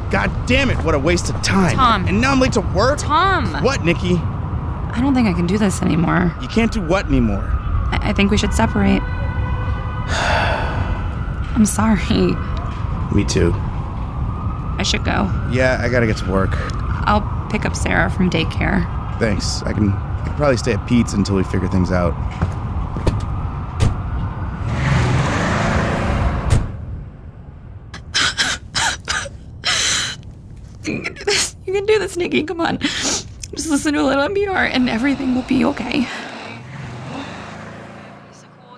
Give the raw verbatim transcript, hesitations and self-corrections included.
God damn it, what a waste of time. Tom. And now I'm late to work? Tom! What, Nikki? I don't think I can do this anymore. You can't do what anymore? I, I think we should separate. I'm sorry. Me too. I should go. Yeah, I gotta get to work. I'll pick up Sarah from daycare. Thanks. I can, I can probably stay at Pete's until we figure things out. You can do this. You can do this, Nikki. Come on. Just listen to a little N P R and everything will be okay.